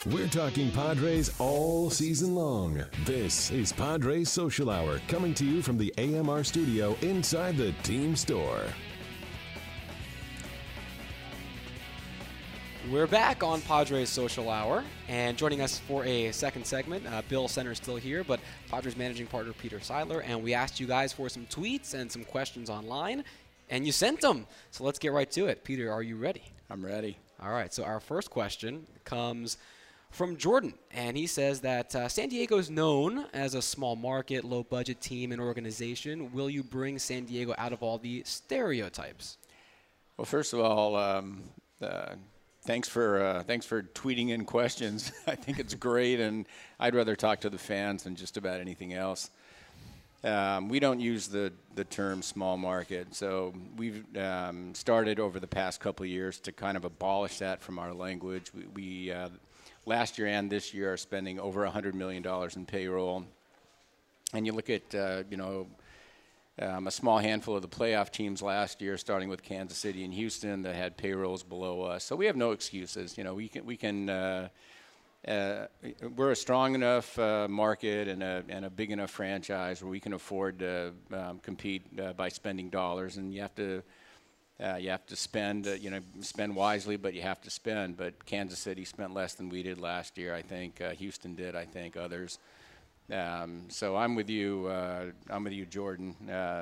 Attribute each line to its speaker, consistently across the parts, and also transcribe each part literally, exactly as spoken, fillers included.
Speaker 1: We're talking Padres all season long. This is Padres Social Hour, coming to you from the A M R studio inside the team store.
Speaker 2: We're back on Padres Social Hour, and joining us for a second segment, uh, Bill Center is still here, but Padres managing partner Peter Seidler, and we asked you guys for some tweets and some questions online, and you sent them. So let's get right to it. Peter, are you ready?
Speaker 3: I'm ready.
Speaker 2: All right, so our first question comes from Jordan, and he says that uh, San Diego is known as a small market, low-budget team and organization. Will you bring San Diego out of all the stereotypes?
Speaker 3: Well, first of all, um, uh, thanks for uh, thanks for tweeting in questions. I think it's great, and I'd rather talk to the fans than just about anything else. Um, we don't use the, the term small market, so we've um, started over the past couple of years to kind of abolish that from our language. We, we uh, last year and this year are spending over one hundred million dollars in payroll. And you look at, uh, you know, um, a small handful of the playoff teams last year, starting with Kansas City and Houston, that had payrolls below us. So we have no excuses. You know, we can, we can uh, uh, we're a strong enough uh, market and a, and a big enough franchise where we can afford to um, compete uh, by spending dollars. And you have to Uh, you have to spend, uh, you know, spend wisely, but you have to spend. But Kansas City spent less than we did last year, I think. Uh, Houston did, I think. Others. Um, so I'm with you. Uh, I'm with you, Jordan. Uh,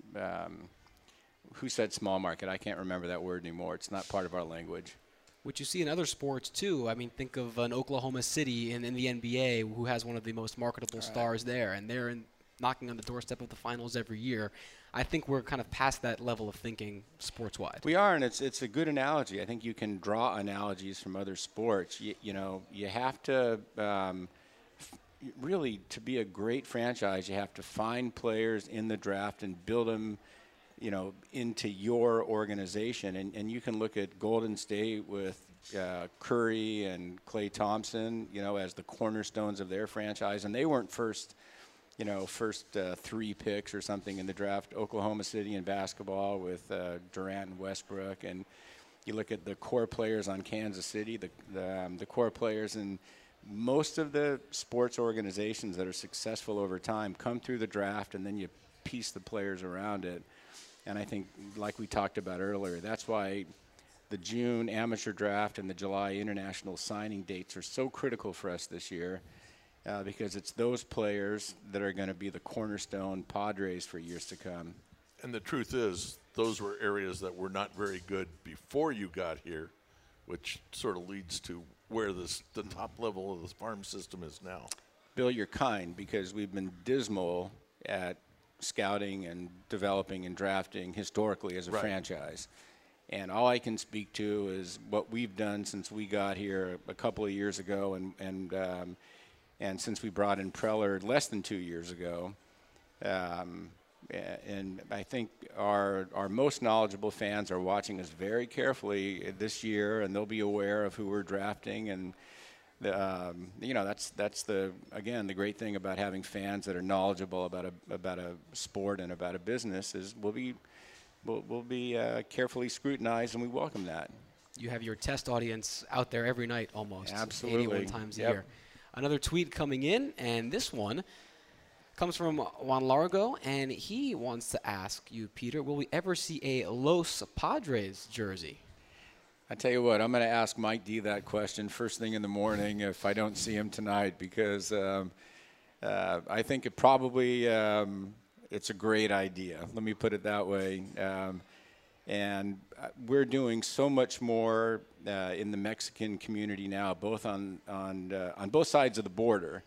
Speaker 3: um, who said small market? I can't remember that word anymore. It's not part of our language.
Speaker 2: Which you see in other sports too. I mean, think of an Oklahoma City in, in the N B A, who has one of the most marketable
Speaker 3: All right.
Speaker 2: stars there, and they're in, knocking on the doorstep of the finals every year. I think we're kind of past that level of thinking sports-wide.
Speaker 3: We are, and it's it's a good analogy. I think you can draw analogies from other sports. You, you know, you have to um, f- really, to be a great franchise, you have to find players in the draft and build them, you know, into your organization. And, and you can look at Golden State with uh, Curry and Klay Thompson, you know, as the cornerstones of their franchise, and they weren't first – you know, first uh, three picks or something in the draft. Oklahoma City in basketball with uh, Durant and Westbrook. And you look at the core players on Kansas City, the, the, um, the core players in most of the sports organizations that are successful over time come through the draft, and then you piece the players around it. And I think, like we talked about earlier, that's why the June amateur draft and the July international signing dates are so critical for us this year. Uh, because it's those players that are going to be the cornerstone Padres for years to come.
Speaker 4: And the truth is, those were areas that were not very good before you got here, which sort of leads to where this, the top level of the farm system is now.
Speaker 3: Bill, you're kind, because we've been dismal at scouting and developing and drafting historically as a
Speaker 4: right.
Speaker 3: franchise. And all I can speak to is what we've done since we got here a couple of years ago, and, and um, And since we brought in Preller less than two years ago, um, and I think our our most knowledgeable fans are watching us very carefully this year, and they'll be aware of who we're drafting. And the, um, you know, that's that's the again the great thing about having fans that are knowledgeable about a about a sport and about a business is we'll be we'll, we'll be uh, carefully scrutinized, and we welcome that.
Speaker 2: You have your test audience out there every night almost.
Speaker 3: Absolutely.
Speaker 2: eighty-one times a
Speaker 3: Yep.
Speaker 2: year. Another tweet coming in, and this one comes from Juan Largo, and he wants to ask you, Peter, will we ever see a Los Padres jersey?
Speaker 3: I tell you what, I'm going to ask Mike D that question first thing in the morning if I don't see him tonight, because um, uh, I think it probably um, it's a great idea. Let me put it that way. Um, and we're doing so much more uh, in the Mexican community now, both on on uh, on both sides of the border,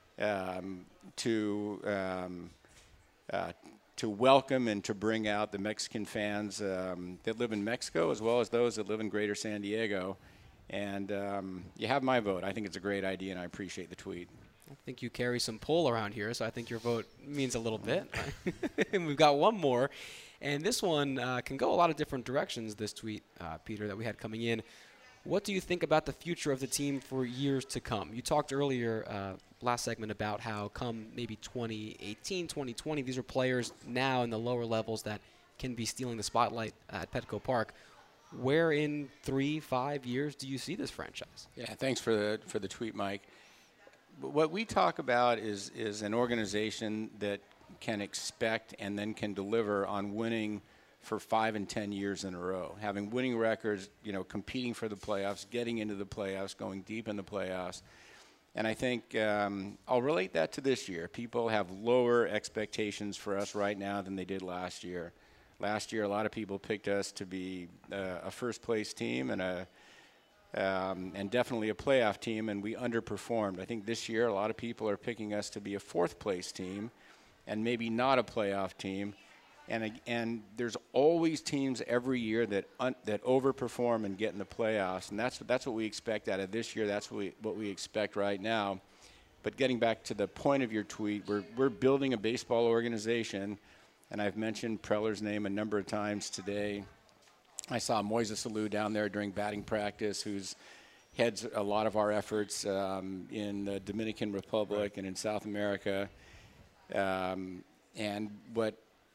Speaker 3: um, to um, uh, to welcome and to bring out the Mexican fans um, that live in Mexico, as well as those that live in Greater San Diego. And um, you have my vote. I think it's a great idea, and I appreciate the tweet.
Speaker 2: I think you carry some pull around here, so I think your vote means a little bit. And we've got one more. And this one uh, can go a lot of different directions, this tweet, uh, Peter, that we had coming in. What do you think about the future of the team for years to come? You talked earlier, uh, last segment, about how come maybe twenty eighteen, twenty twenty, these are players now in the lower levels that can be stealing the spotlight at Petco Park. where in three, five years do you see this franchise?
Speaker 3: Yeah, thanks for the for the tweet, Mike. What we talk about is is an organization that can expect and then can deliver on winning for five and ten years in a row, having winning records, you know, competing for the playoffs, getting into the playoffs, going deep in the playoffs. And I think um, I'll relate that to this year. People have lower expectations for us right now than they did last year. Last year, a lot of people picked us to be uh, a first-place team and a um, and definitely a playoff team, and we underperformed. I think this year, a lot of people are picking us to be a fourth-place team and maybe not a playoff team. And and there's always teams every year that un, that overperform and get in the playoffs, and that's that's what we expect out of this year. That's what we what we expect right now. But getting back to the point of your tweet, we're we're building a baseball organization, and I've mentioned Preller's name a number of times today. I saw Moises Alou down there during batting practice, who's heads a lot of our efforts um, in the Dominican Republic right. and in South America. Um, and what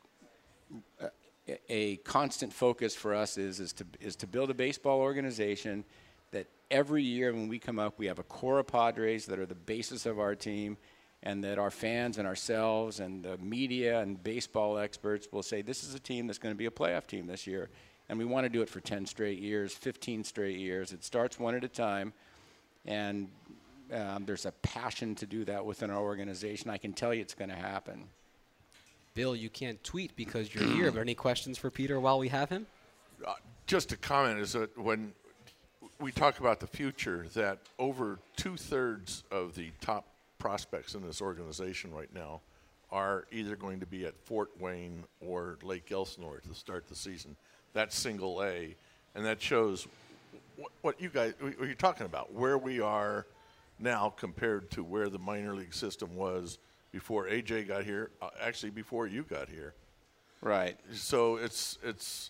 Speaker 3: a constant focus for us is is to is to build a baseball organization that every year when we come up, we have a core of Padres that are the basis of our team, and that our fans and ourselves and the media and baseball experts will say, this is a team that's going to be a playoff team this year. And we want to do it for ten straight years, fifteen straight years. It starts one at a time, and um, there's a passion to do that within our organization. I can tell you it's going to happen.
Speaker 2: Bill, you can't tweet because you're here, but any questions for Peter while we have him?
Speaker 4: Uh, just a comment is that when we talk about the future, that over two-thirds of the top prospects in this organization right now are either going to be at Fort Wayne or Lake Elsinore to start the season. That's single A, and that shows what, what you guys, what you're talking about, where we are now compared to where the minor league system was before A J got here, uh, actually before you got here.
Speaker 3: Right.
Speaker 4: So it's it's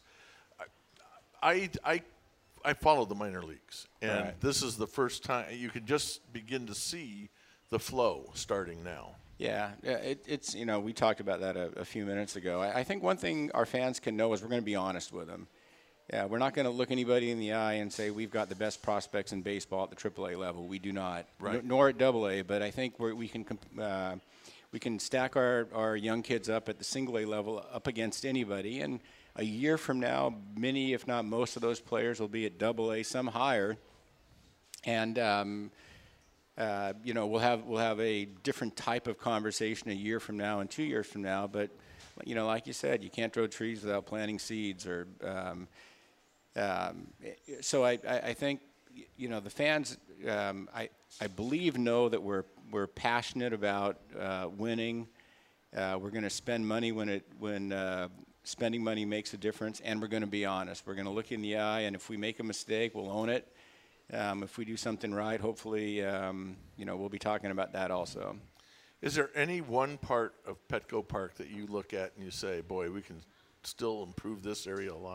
Speaker 4: I I I follow the minor leagues, and
Speaker 3: right.
Speaker 4: this is the first time you can just begin to see the flow starting now.
Speaker 3: Yeah, yeah it, it's you know we talked about that a, a few minutes ago. I, I think one thing our fans can know is we're going to be honest with them. Yeah, we're not going to look anybody in the eye and say we've got the best prospects in baseball at the triple A level. We do not,
Speaker 4: right.
Speaker 3: N- nor at double A. But I think we're, we can uh, we can stack our, our young kids up at the single A level up against anybody. And a year from now, many, if not most, of those players will be at double A, some higher. And um, uh, you know we'll have we'll have a different type of conversation a year from now and two years from now. But you know, like you said, you can't grow trees without planting seeds. Or um, Um, so I, I, I think, you know, the fans, um, I, I believe know that we're we're passionate about uh, winning. Uh, we're going to spend money when it when uh, spending money makes a difference, and we're going to be honest. We're going to look in the eye, and if we make a mistake, we'll own it. Um, if we do something right, hopefully, um, you know, we'll be talking about that also.
Speaker 4: Is there any one part of Petco Park that you look at and you say, boy, we can still improve this area a lot?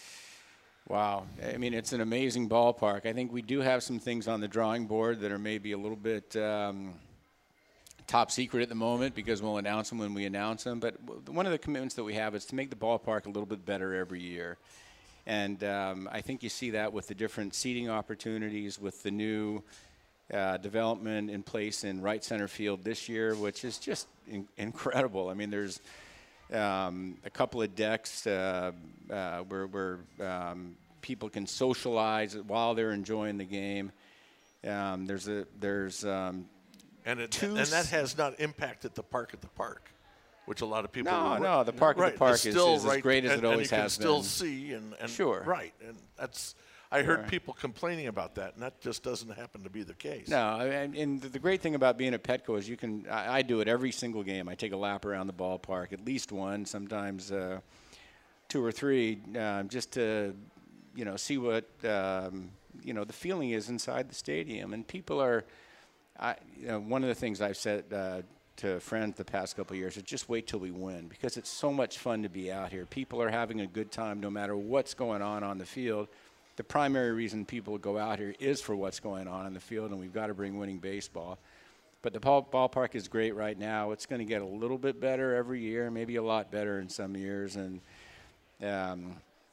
Speaker 3: Wow. I mean, it's an amazing ballpark. I think we do have some things on the drawing board that are maybe a little bit um, top secret at the moment because we'll announce them when we announce them. But w- one of the commitments that we have is to make the ballpark a little bit better every year. And um, I think you see that with the different seating opportunities, with the new uh, development in place in right center field this year, which is just in- incredible. I mean, there's Um, a couple of decks uh, uh, where, where um, people can socialize while they're enjoying the game. Um, there's a there's um,
Speaker 4: and it,
Speaker 3: two
Speaker 4: and that has not impacted the park at the park, which a lot of people.
Speaker 3: No,
Speaker 4: were,
Speaker 3: no, the park
Speaker 4: right,
Speaker 3: at the park is,
Speaker 4: still
Speaker 3: is
Speaker 4: right,
Speaker 3: as great as
Speaker 4: and,
Speaker 3: it always
Speaker 4: and you
Speaker 3: has
Speaker 4: can still
Speaker 3: been.
Speaker 4: see and, and
Speaker 3: Sure,
Speaker 4: right, and that's. I heard
Speaker 3: sure.
Speaker 4: people complaining about that, and that just doesn't happen to be the case.
Speaker 3: No, and, and the great thing about being at Petco is you can. I, I do it every single game. I take a lap around the ballpark, at least one, sometimes uh, two or three, uh, just to, you know, see what um, you know the feeling is inside the stadium. And people are. I, you know, one of the things I've said uh, to friends the past couple of years is just wait till we win, because it's so much fun to be out here. People are having a good time no matter what's going on on the field. The primary reason people go out here is for what's going on in the field, and we've got to bring winning baseball. But the ball, ballpark is great right now. It's going to get a little bit better every year, maybe a lot better in some years. And um,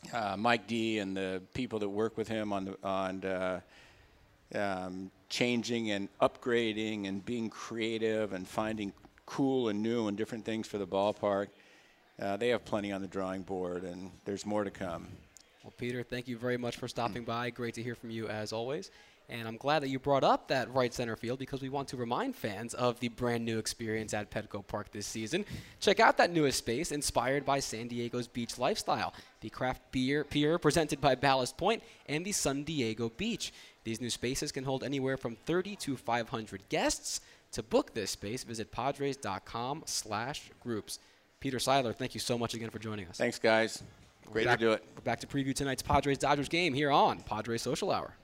Speaker 3: uh, Mike D and the people that work with him on the, on uh, um, changing and upgrading and being creative and finding cool and new and different things for the ballpark. Uh, they have plenty on the drawing board, and there's more to come.
Speaker 2: Well, Peter, thank you very much for stopping by. Great to hear from you as always. And I'm glad that you brought up that right center field because we want to remind fans of the brand new experience at Petco Park this season. Check out that newest space inspired by San Diego's beach lifestyle, the craft beer pier presented by Ballast Point and the San Diego Beach. These new spaces can hold anywhere from thirty to five hundred guests. To book this space, visit padres.com slash groups. Peter Seidler, thank you so much again for joining us.
Speaker 3: Thanks, guys. Great
Speaker 2: back,
Speaker 3: to do it.
Speaker 2: We're back to preview tonight's Padres-Dodgers game here on Padres Social Hour.